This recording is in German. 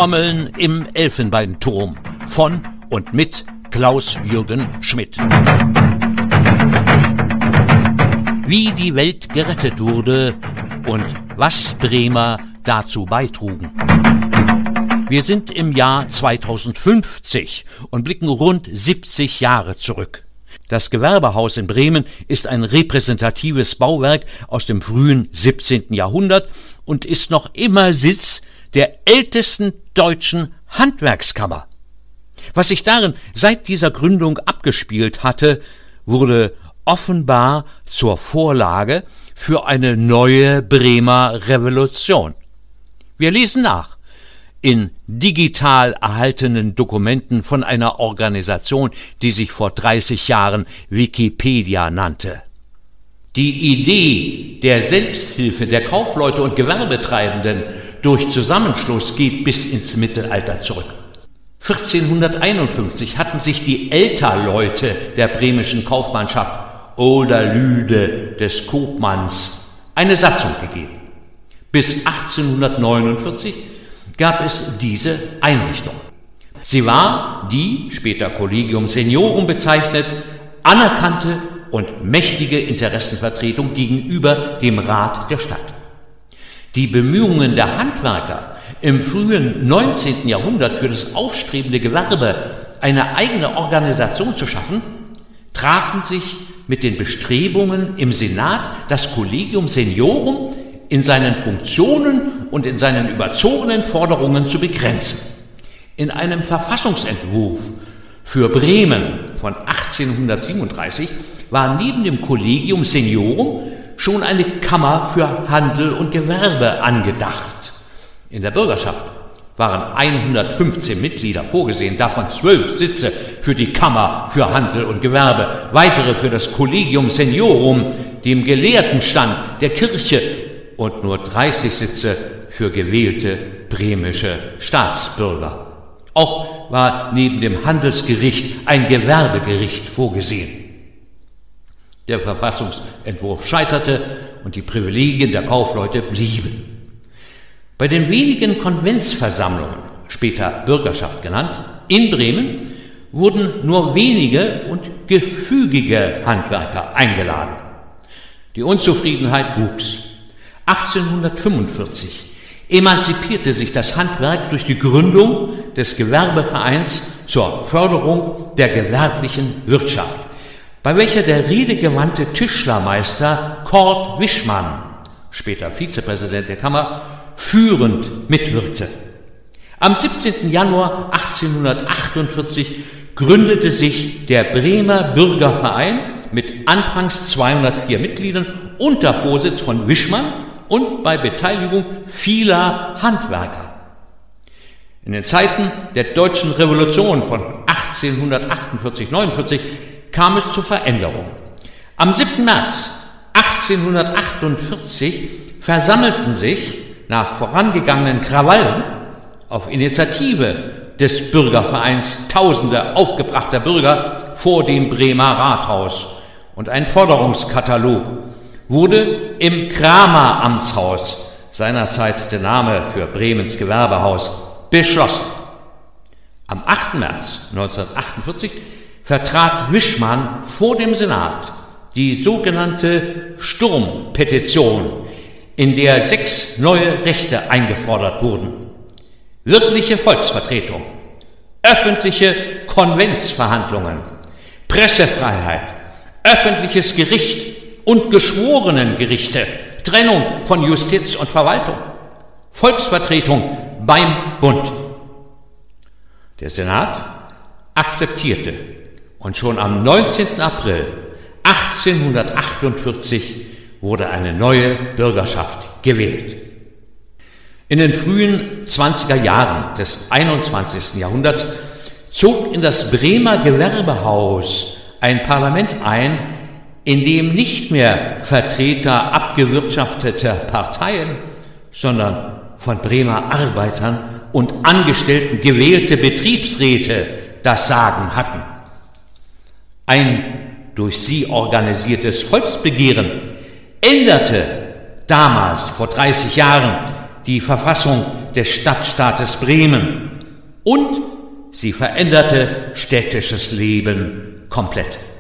Trommeln im Elfenbeinturm von und mit Klaus-Jürgen Schmidt. Wie die Welt gerettet wurde und was Bremer dazu beitrugen. Wir sind im Jahr 2050 und blicken rund 70 Jahre zurück. Das Gewerbehaus in Bremen ist ein repräsentatives Bauwerk aus dem frühen 17. Jahrhundert und ist noch immer Sitz der ältesten deutschen Handwerkskammer. Was sich darin seit dieser Gründung abgespielt hatte, wurde offenbar zur Vorlage für eine neue Bremer Revolution. Wir lesen nach in digital erhaltenen Dokumenten von einer Organisation, die sich vor 30 Jahren Wikipedia nannte. Die Idee der Selbsthilfe der Kaufleute und Gewerbetreibenden durch Zusammenschluss geht bis ins Mittelalter zurück. 1451 hatten sich die Älterleute der bremischen Kaufmannschaft oder Lüde des Kopmanns eine Satzung gegeben. Bis 1849 gab es diese Einrichtung. Sie war die, später Collegium Seniorum bezeichnet, anerkannte und mächtige Interessenvertretung gegenüber dem Rat der Stadt. Die Bemühungen der Handwerker im frühen 19. Jahrhundert für das aufstrebende Gewerbe eine eigene Organisation zu schaffen, trafen sich mit den Bestrebungen im Senat, das Collegium Seniorum in seinen Funktionen und in seinen überzogenen Forderungen zu begrenzen. In einem Verfassungsentwurf für Bremen von 1837 war neben dem Collegium Seniorum schon eine Kammer für Handel und Gewerbe angedacht. In der Bürgerschaft waren 115 Mitglieder vorgesehen, davon 12 Sitze für die Kammer für Handel und Gewerbe, weitere für das Collegium Seniorum, dem Gelehrtenstand der Kirche und nur 30 Sitze für gewählte bremische Staatsbürger. Auch war neben dem Handelsgericht ein Gewerbegericht vorgesehen. Der Verfassungsentwurf scheiterte und die Privilegien der Kaufleute blieben. Bei den wenigen Konventsversammlungen, später Bürgerschaft genannt, in Bremen wurden nur wenige und gefügige Handwerker eingeladen. Die Unzufriedenheit wuchs. 1845 emanzipierte sich das Handwerk durch die Gründung des Gewerbevereins zur Förderung der gewerblichen Wirtschaft, bei welcher der redegewandte Tischlermeister Kurt Wischmann, später Vizepräsident der Kammer, führend mitwirkte. Am 17. Januar 1848 gründete sich der Bremer Bürgerverein mit anfangs 204 Mitgliedern unter Vorsitz von Wischmann und bei Beteiligung vieler Handwerker. In den Zeiten der Deutschen Revolution von 1848-49 kam es zur Veränderung. Am 7. März 1848 versammelten sich nach vorangegangenen Krawallen auf Initiative des Bürgervereins Tausende aufgebrachter Bürger vor dem Bremer Rathaus und ein Forderungskatalog wurde im Krameramtshaus, seinerzeit der Name für Bremens Gewerbehaus, beschlossen. Am 8. März 1948 vertrat Wischmann vor dem Senat die sogenannte Sturmpetition, in der 6 neue Rechte eingefordert wurden: wirkliche Volksvertretung, öffentliche Konventsverhandlungen, Pressefreiheit, öffentliches Gericht und Geschworenengerichte, Trennung von Justiz und Verwaltung, Volksvertretung beim Bund. Der Senat akzeptierte und schon am 19. April 1848 wurde eine neue Bürgerschaft gewählt. In den frühen 20er Jahren des 21. Jahrhunderts zog in das Bremer Gewerbehaus ein Parlament ein, in dem nicht mehr Vertreter abgewirtschafteter Parteien, sondern von Bremer Arbeitern und Angestellten gewählte Betriebsräte das Sagen hatten. Ein durch sie organisiertes Volksbegehren änderte damals vor 30 Jahren die Verfassung des Stadtstaates Bremen und sie veränderte städtisches Leben komplett.